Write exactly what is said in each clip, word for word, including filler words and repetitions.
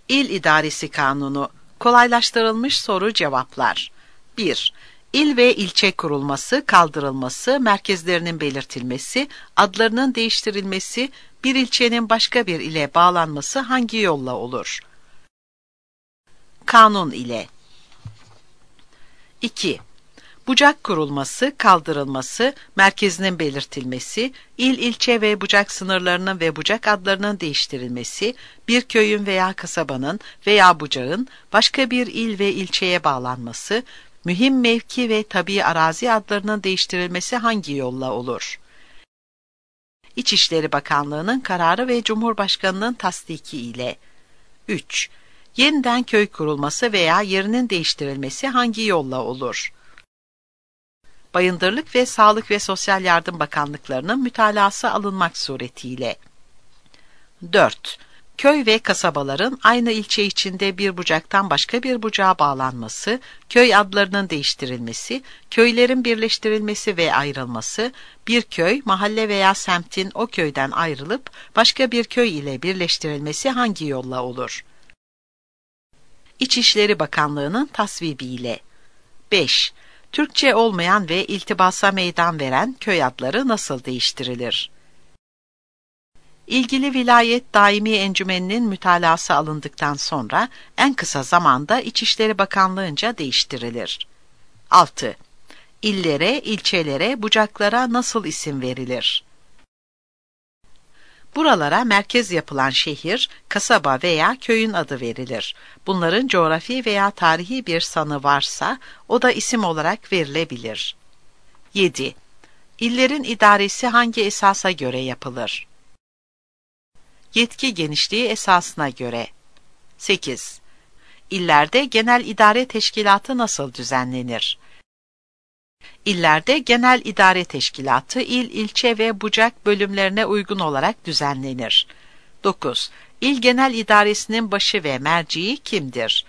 İl İdaresi Kanunu. Kolaylaştırılmış soru cevaplar. bir. İl ve ilçe kurulması, kaldırılması, merkezlerinin belirtilmesi, adlarının değiştirilmesi, bir ilçenin başka bir ile bağlanması hangi yolla olur? Kanun ile. iki. Bucak kurulması, kaldırılması, merkezinin belirtilmesi, il, ilçe ve bucak sınırlarının ve bucak adlarının değiştirilmesi, bir köyün veya kasabanın veya bucağın başka bir il ve ilçeye bağlanması, mühim mevki ve tabii arazi adlarının değiştirilmesi hangi yolla olur? İçişleri Bakanlığı'nın kararı ve Cumhurbaşkanı'nın tasdiki ile. üç. Yeniden köy kurulması veya yerinin değiştirilmesi hangi yolla olur? Bayındırlık ve Sağlık ve Sosyal Yardım Bakanlıklarının mütalası alınmak suretiyle. dört. Köy ve kasabaların aynı ilçe içinde bir bucaktan başka bir bucağa bağlanması, köy adlarının değiştirilmesi, köylerin birleştirilmesi ve ayrılması, bir köy, mahalle veya semtin o köyden ayrılıp başka bir köy ile birleştirilmesi hangi yolla olur? İçişleri Bakanlığı'nın tasvibiyle. beş. Türkçe olmayan ve iltibasa meydan veren köy adları nasıl değiştirilir? İlgili vilayet daimi encümeninin mütalası alındıktan sonra en kısa zamanda İçişleri Bakanlığı'nca değiştirilir. altı. İllere, ilçelere, bucaklara nasıl isim verilir? Buralara merkez yapılan şehir, kasaba veya köyün adı verilir. Bunların coğrafi veya tarihi bir sanı varsa o da isim olarak verilebilir. yedi. İllerin idaresi hangi esasa göre yapılır? Yetki genişliği esasına göre. sekiz. İllerde genel idare teşkilatı nasıl düzenlenir? İllerde genel idare teşkilatı il, ilçe ve bucak bölümlerine uygun olarak düzenlenir. dokuz. İl genel idaresinin başı ve merciği kimdir?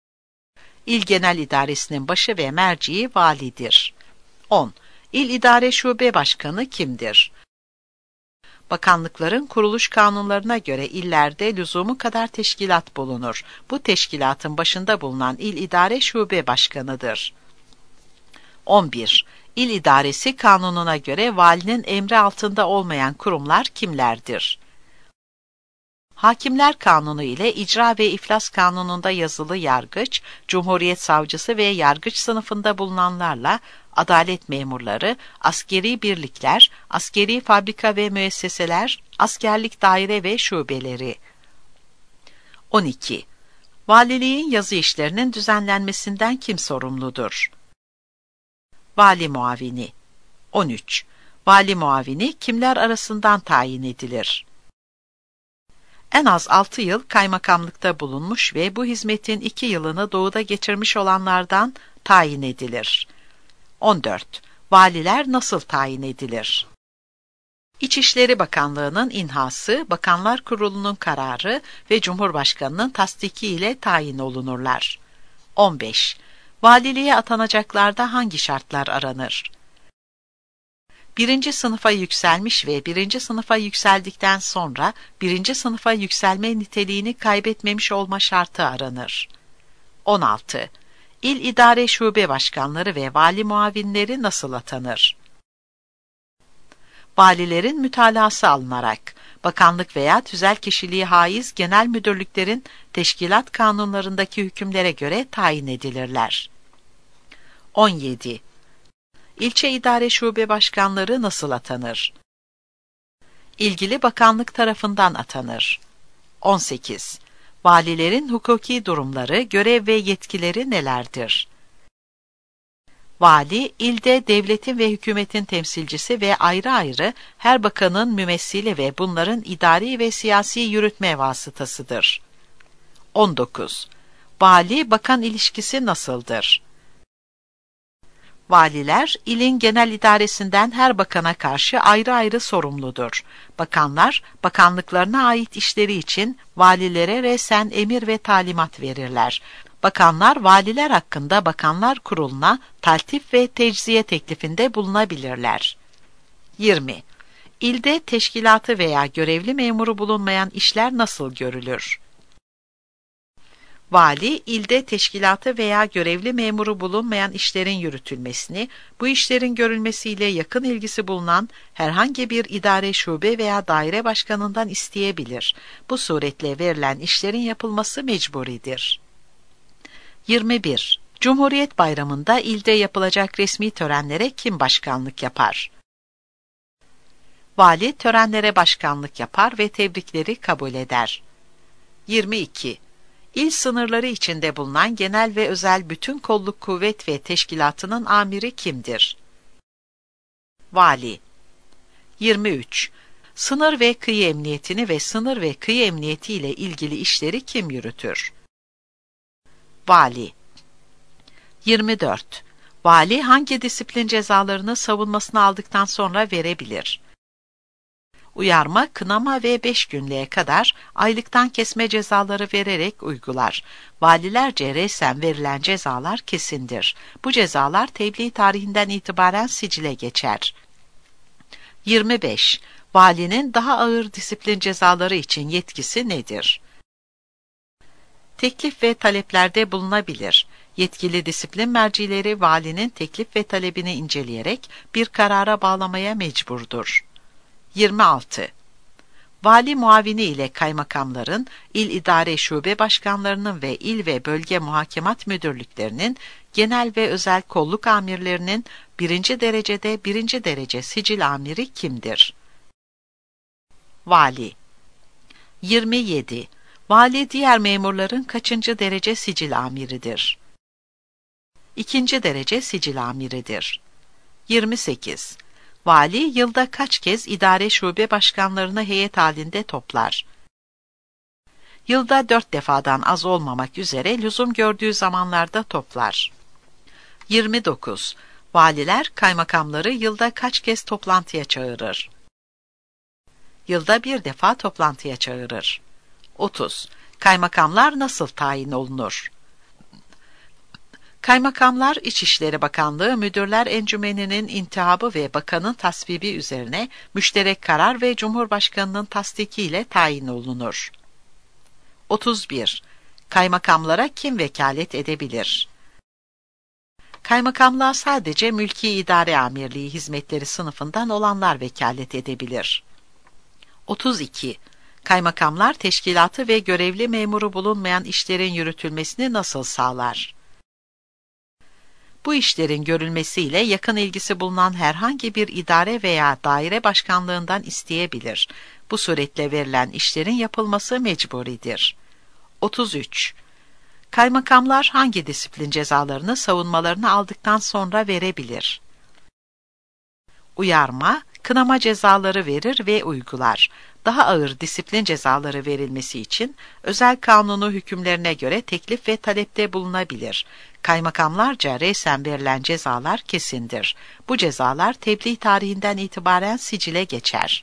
İl genel idaresinin başı ve merciği validir. on. İl idare şube başkanı kimdir? Bakanlıkların kuruluş kanunlarına göre illerde lüzumu kadar teşkilat bulunur. Bu teşkilatın başında bulunan il idare şube başkanıdır. on bir. İl idaresi kanununa göre valinin emri altında olmayan kurumlar kimlerdir? Hakimler Kanunu ile İcra ve İflas Kanunu'nda yazılı yargıç, Cumhuriyet Savcısı ve yargıç sınıfında bulunanlarla adalet memurları, askeri birlikler, askeri fabrika ve müesseseler, askerlik daire ve şubeleri. on iki. Valiliğin yazı işlerinin düzenlenmesinden kim sorumludur? Vali muavini. on üç. Vali muavini kimler arasından tayin edilir? En az altı yıl kaymakamlıkta bulunmuş ve bu hizmetin iki yılını doğuda geçirmiş olanlardan tayin edilir. on dört. Valiler nasıl tayin edilir? İçişleri Bakanlığı'nın inhası, Bakanlar Kurulu'nun kararı ve Cumhurbaşkanı'nın tasdiki ile tayin olunurlar. on beş. Valiliğe atanacaklarda hangi şartlar aranır? Birinci sınıfa yükselmiş ve birinci sınıfa yükseldikten sonra birinci sınıfa yükselme niteliğini kaybetmemiş olma şartı aranır. on altı. İl idare şube başkanları ve vali muavinleri nasıl atanır? Valilerin mütalası alınarak, bakanlık veya tüzel kişiliği haiz genel müdürlüklerin teşkilat kanunlarındaki hükümlere göre tayin edilirler. on yedi. İlçe idare şube başkanları nasıl atanır? İlgili bakanlık tarafından atanır. on sekiz. Valilerin hukuki durumları, görev ve yetkileri nelerdir? Vali, ilde devletin ve hükümetin temsilcisi ve ayrı ayrı her bakanın mümessili ve bunların idari ve siyasi yürütme vasıtasıdır. on dokuz. Vali-bakan ilişkisi nasıldır? Valiler, ilin genel idaresinden her bakana karşı ayrı ayrı sorumludur. Bakanlar, bakanlıklarına ait işleri için valilere resen emir ve talimat verirler. Bakanlar, valiler hakkında Bakanlar Kurulu'na taltif ve tecziye teklifinde bulunabilirler. yirmi. İlde teşkilatı veya görevli memuru bulunmayan işler nasıl görülür? Vali, ilde teşkilatı veya görevli memuru bulunmayan işlerin yürütülmesini, bu işlerin görülmesiyle yakın ilgisi bulunan herhangi bir idare, şube veya daire başkanından isteyebilir. Bu suretle verilen işlerin yapılması mecburidir. yirmi bir. Cumhuriyet Bayramı'nda ilde yapılacak resmi törenlere kim başkanlık yapar? Vali törenlere başkanlık yapar ve tebrikleri kabul eder. yirmi iki. İl sınırları içinde bulunan genel ve özel bütün kolluk kuvvet ve teşkilatının amiri kimdir? Vali. yirmi üç. Sınır ve kıyı emniyetini ve sınır ve kıyı emniyeti ile ilgili işleri kim yürütür? Vali. yirmi dört. Vali hangi disiplin cezalarını savunmasını aldıktan sonra verebilir? Uyarma, kınama ve beş günlüğe kadar aylıktan kesme cezaları vererek uygular. Valilerce resen verilen cezalar kesindir. Bu cezalar tebliğ tarihinden itibaren sicile geçer. yirmi beş. Valinin daha ağır disiplin cezaları için yetkisi nedir? Teklif ve taleplerde bulunabilir. Yetkili disiplin mercileri valinin teklif ve talebini inceleyerek bir karara bağlamaya mecburdur. yirmi altı. Vali muavini ile kaymakamların, il idare şube başkanlarının ve il ve bölge muhakemat müdürlüklerinin, genel ve özel kolluk amirlerinin birinci derecede birinci derece sicil amiri kimdir? Vali. yirmi yedi. Vali diğer memurların kaçıncı derece sicil amiridir? İkinci derece sicil amiridir. yirmi sekiz. Vali yılda kaç kez idare şube başkanlarını heyet halinde toplar? Yılda dört defadan az olmamak üzere lüzum gördüğü zamanlarda toplar. yirmi dokuz. Valiler kaymakamları yılda kaç kez toplantıya çağırır? Yılda bir defa toplantıya çağırır. otuz. Kaymakamlar nasıl tayin olunur? Kaymakamlar İçişleri Bakanlığı Müdürler Encümeni'nin intihabı ve bakanın tasvibi üzerine müşterek karar ve Cumhurbaşkanı'nın tasdikiyle tayin olunur. otuz bir. Kaymakamlara kim vekalet edebilir? Kaymakamlığa sadece mülki idare amirliği hizmetleri sınıfından olanlar vekalet edebilir. otuz iki. Kaymakamlar teşkilatı ve görevli memuru bulunmayan işlerin yürütülmesini nasıl sağlar? Bu işlerin görülmesiyle yakın ilgisi bulunan herhangi bir idare veya daire başkanlığından isteyebilir. Bu suretle verilen işlerin yapılması mecburidir. otuz üç. Kaymakamlar hangi disiplin cezalarını savunmalarını aldıktan sonra verebilir? Uyarma, kınama cezaları verir ve uygular. Daha ağır disiplin cezaları verilmesi için özel kanunu hükümlerine göre teklif ve talepte bulunabilir. Kaymakamlarca resen verilen cezalar kesindir. Bu cezalar tebliğ tarihinden itibaren sicile geçer.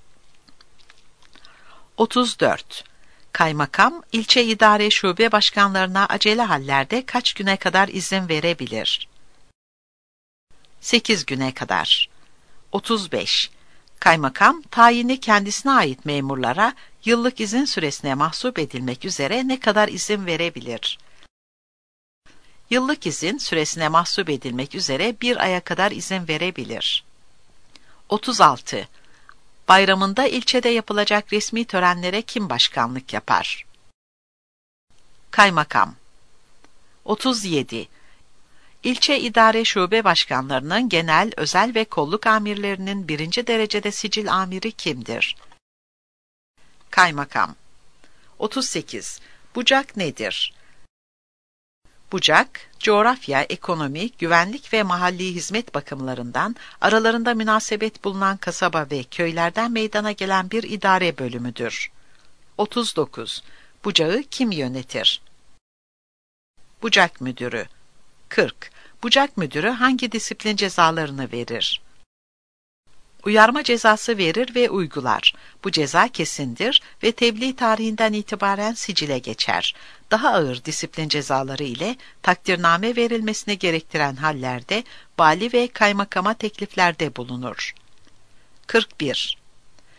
otuz dört. Kaymakam, ilçe idare şube başkanlarına acele hallerde kaç güne kadar izin verebilir? sekiz güne kadar. otuz beş. Kaymakam, tayini kendisine ait memurlara yıllık izin süresine mahsup edilmek üzere ne kadar izin verebilir? Yıllık izin süresine mahsup edilmek üzere bir aya kadar izin verebilir. otuz altı. Bayramında ilçede yapılacak resmi törenlere kim başkanlık yapar? Kaymakam. otuz yedi. İlçe idare şube başkanlarının genel, özel ve kolluk amirlerinin birinci derecede sicil amiri kimdir? Kaymakam. otuz sekiz. Bucak nedir? Bucak, coğrafya, ekonomi, güvenlik ve mahalli hizmet bakımlarından aralarında münasebet bulunan kasaba ve köylerden meydana gelen bir idare bölümüdür. otuz dokuz. Bucağı kim yönetir? Bucak müdürü. kırk. Bucak müdürü hangi disiplin cezalarını verir? Uyarma cezası verir ve uygular. Bu ceza kesindir ve tebliğ tarihinden itibaren sicile geçer. Daha ağır disiplin cezaları ile takdirname verilmesini gerektiren hallerde vali ve kaymakama tekliflerde bulunur. kırk bir.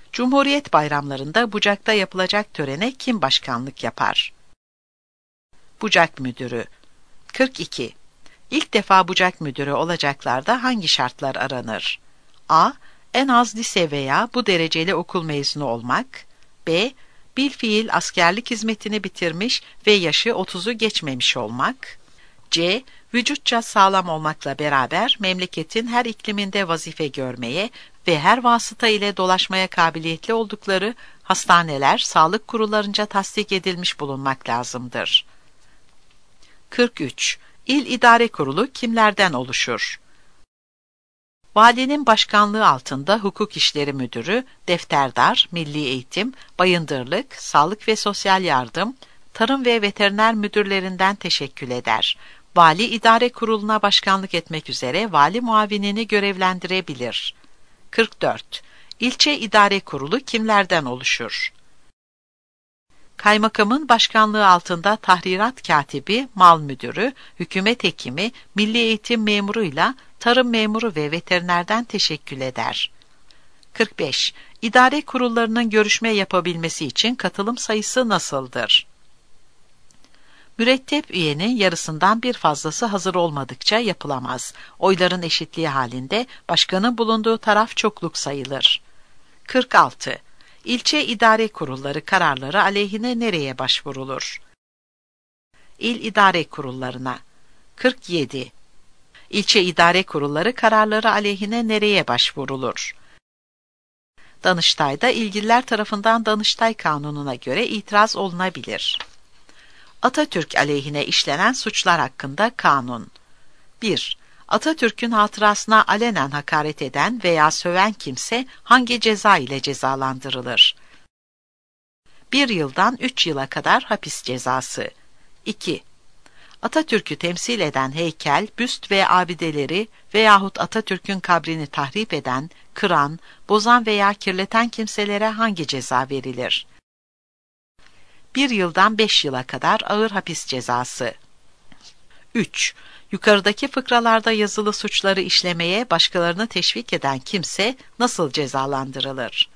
Cumhuriyet bayramlarında bucakta yapılacak törene kim başkanlık yapar? Bucak müdürü. kırk iki. İlk defa bucak müdürü olacaklarda hangi şartlar aranır? A. En az lise veya bu dereceli okul mezunu olmak. B. Bilfiil askerlik hizmetini bitirmiş ve yaşı otuzu geçmemiş olmak. C. Vücutça sağlam olmakla beraber memleketin her ikliminde vazife görmeye ve her vasıta ile dolaşmaya kabiliyetli oldukları hastaneler, sağlık kurullarınca tasdik edilmiş bulunmak lazımdır. kırk üç. İl İdare Kurulu kimlerden oluşur? Valinin başkanlığı altında hukuk işleri müdürü, defterdar, milli eğitim, bayındırlık, sağlık ve sosyal yardım, tarım ve veteriner müdürlerinden teşekkül eder. Vali idare kuruluna başkanlık etmek üzere vali muavinini görevlendirebilir. kırk dört. İlçe idare kurulu kimlerden oluşur? Kaymakamın başkanlığı altında tahrirat katibi, mal müdürü, hükümet hekimi, milli eğitim memuruyla tarım memuru ve veterinerden teşekkül eder. kırk beş. İdare kurullarının görüşme yapabilmesi için katılım sayısı nasıldır? Mürettep üyenin yarısından bir fazlası hazır olmadıkça yapılamaz. Oyların eşitliği halinde başkanın bulunduğu taraf çokluk sayılır. kırk altı. İlçe idare kurulları kararları aleyhine nereye başvurulur? İl idare kurullarına. kırk yedi. İlçe idare kurulları kararları aleyhine nereye başvurulur? Danıştay'da ilgililer tarafından Danıştay Kanunu'na göre itiraz olunabilir. Atatürk aleyhine işlenen suçlar hakkında kanun. bir. Atatürk'ün hatırasına alenen hakaret eden veya söven kimse hangi ceza ile cezalandırılır? bir yıldan üç yıla kadar hapis cezası. iki. Atatürk'ü temsil eden heykel, büst ve abideleri veyahut Atatürk'ün kabrini tahrip eden, kıran, bozan veya kirleten kimselere hangi ceza verilir? bir yıldan beş yıla kadar ağır hapis cezası. üç. Yukarıdaki fıkralarda yazılı suçları işlemeye başkalarını teşvik eden kimse nasıl cezalandırılır?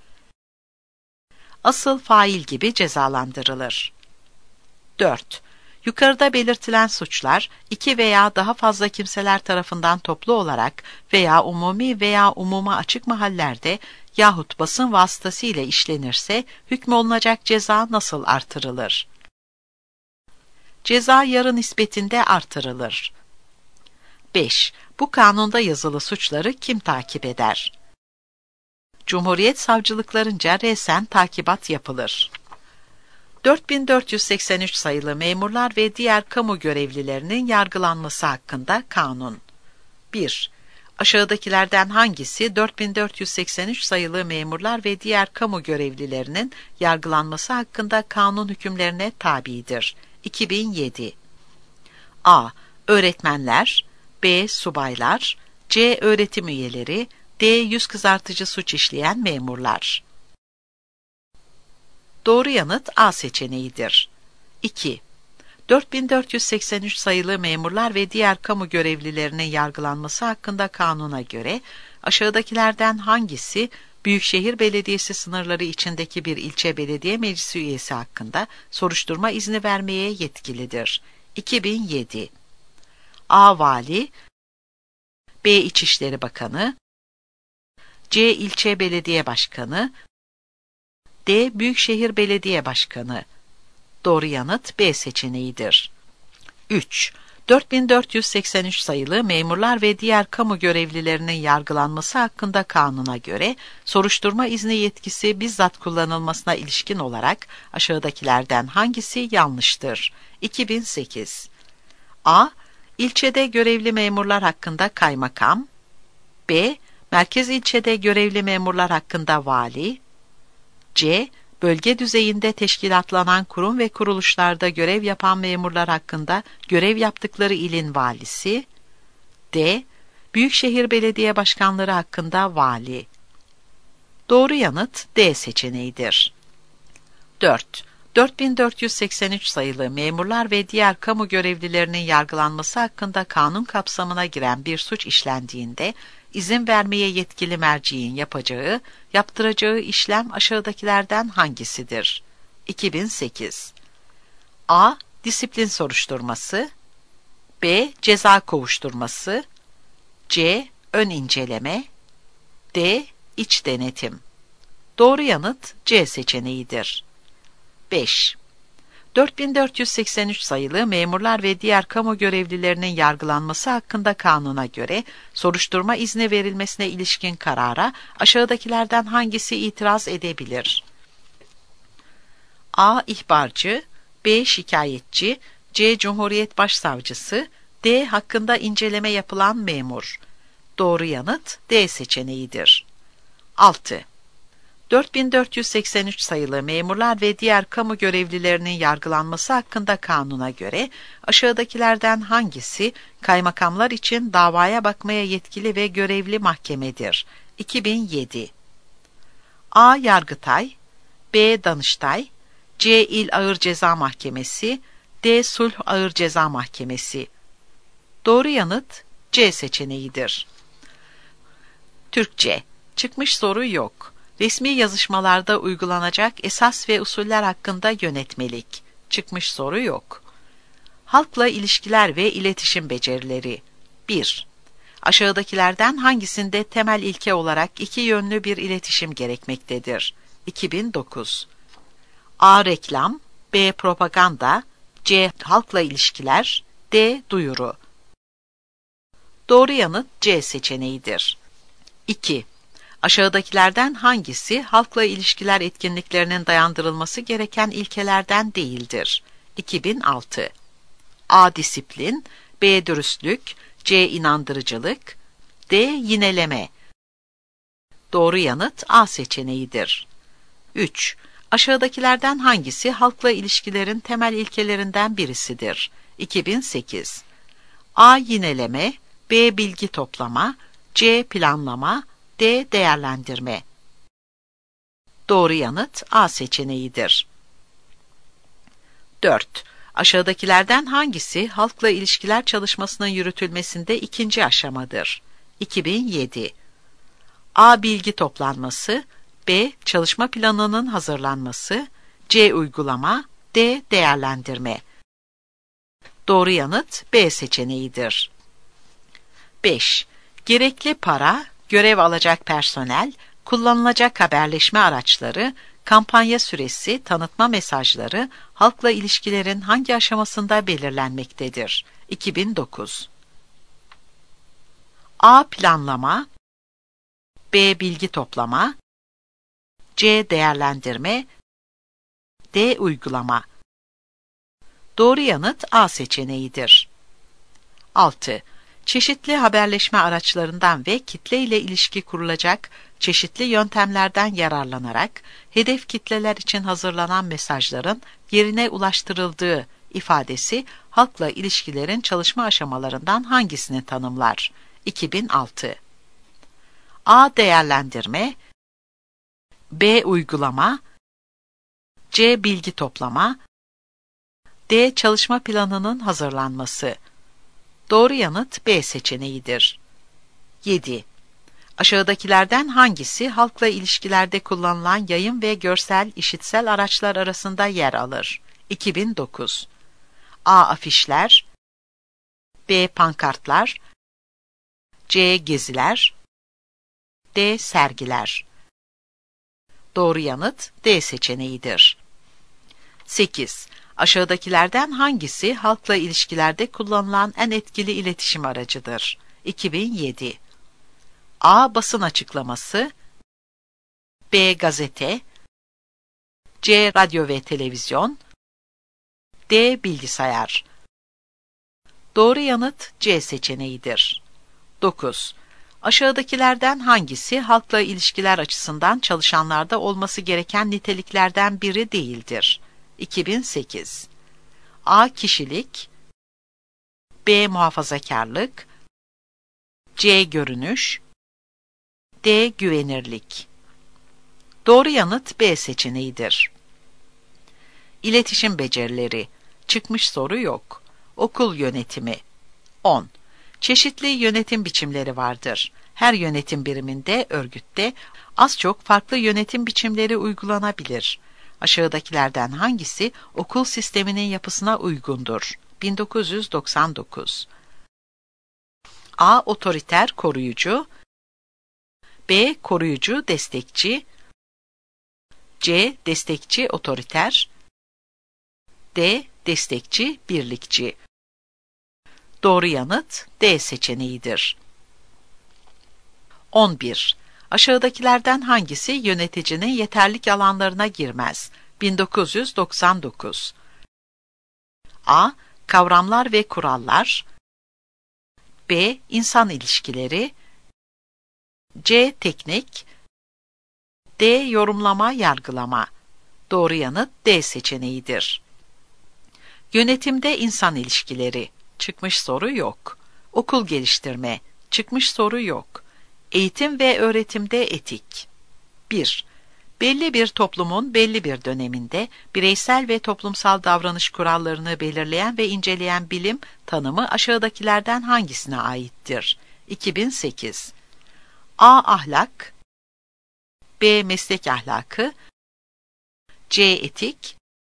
Asıl fail gibi cezalandırılır. dört. Yukarıda belirtilen suçlar, iki veya daha fazla kimseler tarafından toplu olarak veya umumi veya umuma açık mahallerde yahut basın vasıtasıyla işlenirse hükmolunacak ceza nasıl artırılır? Ceza yarı nispetinde artırılır. beş. Bu kanunda yazılı suçları kim takip eder? Cumhuriyet savcılıklarınca resen takibat yapılır. dört bin dört yüz seksen üç sayılı memurlar ve diğer kamu görevlilerinin yargılanması hakkında kanun. bir. Aşağıdakilerden hangisi dört bin dört yüz seksen üç sayılı memurlar ve diğer kamu görevlilerinin yargılanması hakkında kanun hükümlerine tabidir? iki bin yedi. A. Öğretmenler, B. Subaylar, C. Öğretim üyeleri, D. Yüz kızartıcı suç işleyen memurlar. Doğru yanıt A seçeneğidir. iki. dört bin dört yüz seksen üç sayılı memurlar ve diğer kamu görevlilerinin yargılanması hakkında kanuna göre aşağıdakilerden hangisi Büyükşehir Belediyesi sınırları içindeki bir ilçe belediye meclisi üyesi hakkında soruşturma izni vermeye yetkilidir? iki bin yedi. A. Vali, B. İçişleri Bakanı, C. İlçe Belediye Başkanı, D. Büyükşehir Belediye Başkanı. Doğru yanıt B seçeneğidir. üç. dört bin dört yüz seksen üç sayılı memurlar ve diğer kamu görevlilerinin yargılanması hakkında kanuna göre soruşturma izni yetkisi bizzat kullanılmasına ilişkin olarak aşağıdakilerden hangisi yanlıştır? iki bin sekiz. A. İlçede görevli memurlar hakkında kaymakam, B. Merkez ilçede görevli memurlar hakkında vali, C. Bölge düzeyinde teşkilatlanan kurum ve kuruluşlarda görev yapan memurlar hakkında görev yaptıkları ilin valisi, D. Büyükşehir Belediye Başkanları hakkında vali. Doğru yanıt D seçeneğidir. dört. dört bin dört yüz seksen üç sayılı memurlar ve diğer kamu görevlilerinin yargılanması hakkında kanun kapsamına giren bir suç işlendiğinde izin vermeye yetkili merciğin yapacağı, yaptıracağı işlem aşağıdakilerden hangisidir? iki bin sekiz. A. Disiplin soruşturması. B. Ceza kovuşturması. C. Ön inceleme. D. İç denetim. Doğru yanıt C seçeneğidir. beş. dört bin dört yüz seksen üç sayılı memurlar ve diğer kamu görevlilerinin yargılanması hakkında kanuna göre soruşturma izni verilmesine ilişkin karara aşağıdakilerden hangisi itiraz edebilir? A. İhbarcı, B. Şikayetçi, C. Cumhuriyet Başsavcısı, D. Hakkında inceleme yapılan memur. Doğru yanıt D seçeneğidir. altı. dört bin dört yüz seksen üç sayılı memurlar ve diğer kamu görevlilerinin yargılanması hakkında kanuna göre aşağıdakilerden hangisi kaymakamlar için davaya bakmaya yetkili ve görevli mahkemedir? iki bin yedi. A. Yargıtay, B. Danıştay, C. İl Ağır Ceza Mahkemesi, D. Sulh Ağır Ceza Mahkemesi. Doğru yanıt C seçeneğidir. Türkçe. Çıkmış soru yok. Resmi yazışmalarda uygulanacak esas ve usuller hakkında yönetmelik. Çıkmış soru yok. Halkla ilişkiler ve iletişim becerileri. bir. Aşağıdakilerden hangisinde temel ilke olarak iki yönlü bir iletişim gerekmektedir? iki bin dokuz. A. Reklam, B. Propaganda, C. Halkla ilişkiler, D. Duyuru. Doğru yanıt C seçeneğidir. iki. Aşağıdakilerden hangisi halkla ilişkiler etkinliklerinin dayandırılması gereken ilkelerden değildir? iki bin altı. A. Disiplin, B. Dürüstlük, C. İnandırıcılık, D. Yineleme. Doğru yanıt A seçeneğidir. üç. Aşağıdakilerden hangisi halkla ilişkilerin temel ilkelerinden birisidir? iki bin sekiz. A. Yineleme, B. Bilgi toplama, C. Planlama, D. Değerlendirme. Doğru yanıt A seçeneğidir. dört. Aşağıdakilerden hangisi halkla ilişkiler çalışmasının yürütülmesinde ikinci aşamadır? iki bin yedi. A. Bilgi toplanması, B. Çalışma planının hazırlanması, C. Uygulama, D. Değerlendirme. Doğru yanıt B seçeneğidir. beş. Gerekli para, görev alacak personel, kullanılacak haberleşme araçları, kampanya süresi, tanıtma mesajları halkla ilişkilerin hangi aşamasında belirlenmektedir? iki bin dokuz. A. Planlama, B. Bilgi toplama, C. Değerlendirme, D. Uygulama. Doğru yanıt A seçeneğidir. altı. Çeşitli haberleşme araçlarından ve kitle ile ilişki kurulacak çeşitli yöntemlerden yararlanarak hedef kitleler için hazırlanan mesajların yerine ulaştırıldığı ifadesi halkla ilişkilerin çalışma aşamalarından hangisini tanımlar? iki bin altı. A. Değerlendirme, B. Uygulama, C. Bilgi toplama, D. Çalışma planının hazırlanması. Doğru yanıt B seçeneğidir. yedi. Aşağıdakilerden hangisi halkla ilişkilerde kullanılan yayın ve görsel işitsel araçlar arasında yer alır? iki bin dokuz. A. Afişler, B. Pankartlar, C. Geziler, D. Sergiler. Doğru yanıt D seçeneğidir. sekiz. Aşağıdakilerden hangisi halkla ilişkilerde kullanılan en etkili iletişim aracıdır? iki bin yedi. A. Basın açıklaması, B. Gazete, C. Radyo ve televizyon, D. Bilgisayar. Doğru yanıt C seçeneğidir. dokuz. Aşağıdakilerden hangisi halkla ilişkiler açısından çalışanlarda olması gereken niteliklerden biri değildir? iki bin sekiz. A. Kişilik, B. Muhafazakarlık, C. Görünüş, D. Güvenirlik. Doğru yanıt B seçeneğidir. İletişim becerileri. Çıkmış soru yok. Okul yönetimi. on. Çeşitli yönetim biçimleri vardır. Her yönetim biriminde, örgütte az çok farklı yönetim biçimleri uygulanabilir. Aşağıdakilerden hangisi okul sisteminin yapısına uygundur? bin dokuz yüz doksan dokuz. A. Otoriter, koruyucu. B. Koruyucu, destekçi. C. Destekçi, otoriter. D. Destekçi, birlikçi. Doğru yanıt D seçeneğidir. on bir. Aşağıdakilerden hangisi yöneticinin yeterlik alanlarına girmez? bin dokuz yüz doksan dokuz. A. Kavramlar ve kurallar. B. İnsan ilişkileri. C. Teknik. D. Yorumlama, yargılama. Doğru yanıt D seçeneğidir. Yönetimde insan ilişkileri. Çıkmış soru yok. Okul geliştirme. Çıkmış soru yok. Eğitim ve öğretimde etik. bir. Belli bir toplumun belli bir döneminde bireysel ve toplumsal davranış kurallarını belirleyen ve inceleyen bilim tanımı aşağıdakilerden hangisine aittir? iki bin sekiz. A. Ahlak. B. Meslek ahlakı. C. Etik.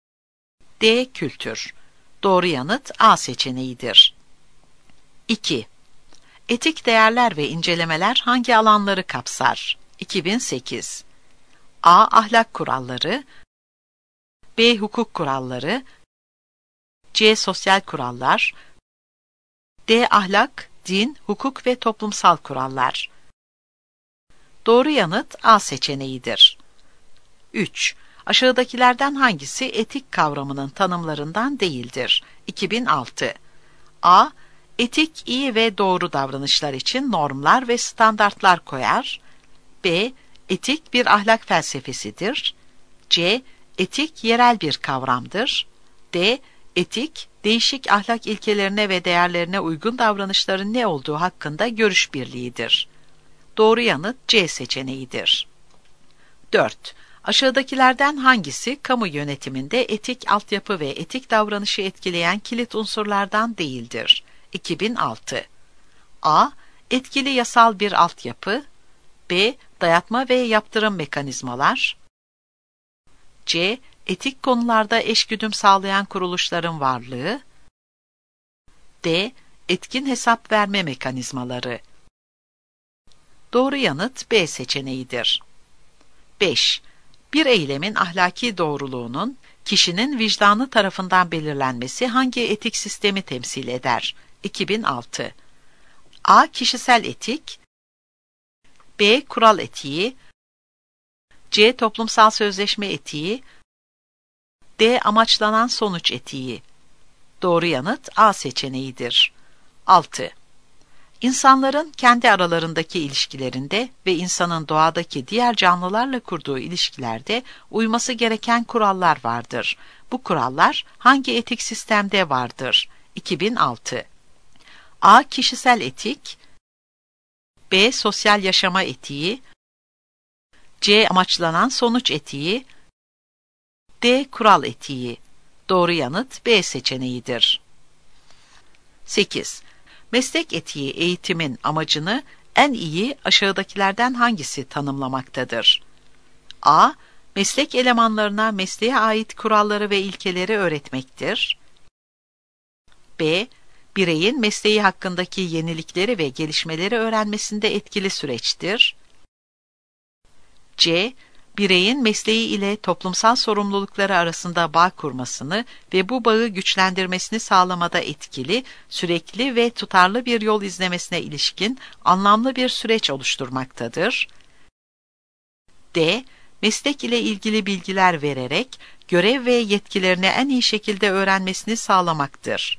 D. Kültür. Doğru yanıt A seçeneğidir. iki. Etik değerler ve incelemeler hangi alanları kapsar? iki bin sekiz. A. Ahlak kuralları. B. Hukuk kuralları. C. Sosyal kurallar. D. Ahlak, din, hukuk ve toplumsal kurallar. Doğru yanıt A seçeneğidir. üç. Aşağıdakilerden hangisi etik kavramının tanımlarından değildir? iki bin altı. A. Etik, iyi ve doğru davranışlar için normlar ve standartlar koyar. B. Etik bir ahlak felsefesidir. C. Etik yerel bir kavramdır. D. Etik, değişik ahlak ilkelerine ve değerlerine uygun davranışların ne olduğu hakkında görüş birliğidir. Doğru yanıt C seçeneğidir. dört. Aşağıdakilerden hangisi kamu yönetiminde etik altyapı ve etik davranışı etkileyen kilit unsurlardan değildir? iki bin altı. A. Etkili yasal bir altyapı. B. Dayatma ve yaptırım mekanizmalar. C. Etik konularda eşgüdüm sağlayan kuruluşların varlığı. D. Etkin hesap verme mekanizmaları. Doğru yanıt B seçeneğidir. beş. Bir eylemin ahlaki doğruluğunun kişinin vicdanı tarafından belirlenmesi hangi etik sistemi temsil eder? iki bin altı. A. Kişisel etik. B. Kural etiği. C. Toplumsal sözleşme etiği. D. Amaçlanan sonuç etiği. Doğru yanıt A seçeneğidir. altı. İnsanların kendi aralarındaki ilişkilerinde ve insanın doğadaki diğer canlılarla kurduğu ilişkilerde uyması gereken kurallar vardır. Bu kurallar hangi etik sistemde vardır? iki bin altı. A. Kişisel etik. B. Sosyal yaşama etiği. C. Amaçlanan sonuç etiği. D. Kural etiği. Doğru yanıt B seçeneğidir. sekiz. Meslek etiği eğitimin amacını en iyi aşağıdakilerden hangisi tanımlamaktadır? A. Meslek elemanlarına mesleğe ait kuralları ve ilkeleri öğretmektir. B. Bireyin mesleği hakkındaki yenilikleri ve gelişmeleri öğrenmesinde etkili süreçtir. C. Bireyin mesleği ile toplumsal sorumlulukları arasında bağ kurmasını ve bu bağı güçlendirmesini sağlamada etkili, sürekli ve tutarlı bir yol izlemesine ilişkin anlamlı bir süreç oluşturmaktadır. D. Meslek ile ilgili bilgiler vererek görev ve yetkilerini en iyi şekilde öğrenmesini sağlamaktır.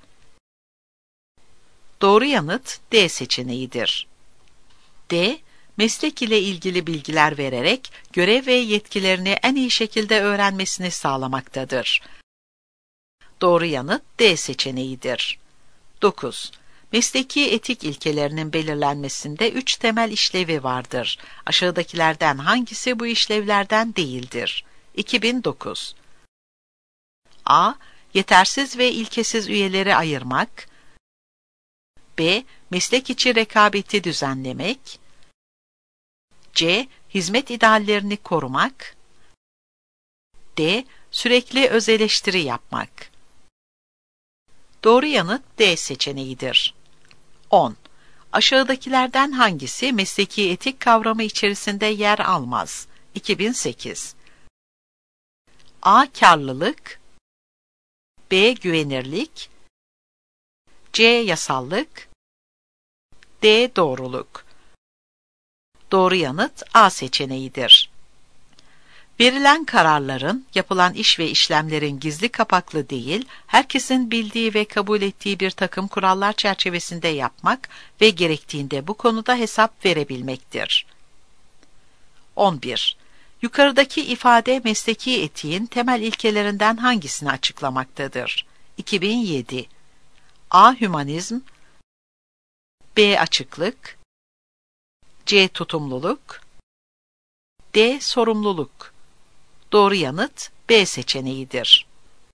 Doğru yanıt D seçeneğidir. D. Meslek ile ilgili bilgiler vererek görev ve yetkilerini en iyi şekilde öğrenmesini sağlamaktadır. Doğru yanıt D seçeneğidir. dokuz. Mesleki etik ilkelerinin belirlenmesinde üç temel işlevi vardır. Aşağıdakilerden hangisi bu işlevlerden değildir? iki bin dokuz. A. Yetersiz ve ilkesiz üyeleri ayırmak. B. Meslek içi rekabeti düzenlemek. C. Hizmet ideallerini korumak. D. Sürekli öz eleştiri yapmak. Doğru yanıt D seçeneğidir. on. Aşağıdakilerden hangisi mesleki etik kavramı içerisinde yer almaz? iki bin sekiz. A. Karlılık, B. Güvenirlik, C. Yasallık, D. Doğruluk. Doğru yanıt A seçeneğidir. Verilen kararların, yapılan iş ve işlemlerin gizli kapaklı değil, herkesin bildiği ve kabul ettiği bir takım kurallar çerçevesinde yapmak ve gerektiğinde bu konuda hesap verebilmektir. on bir. Yukarıdaki ifade mesleki etiğin temel ilkelerinden hangisini açıklamaktadır? iki bin yedi. A. Hümanizm, B. Açıklık, C. Tutumluluk, D. Sorumluluk. Doğru yanıt B seçeneğidir.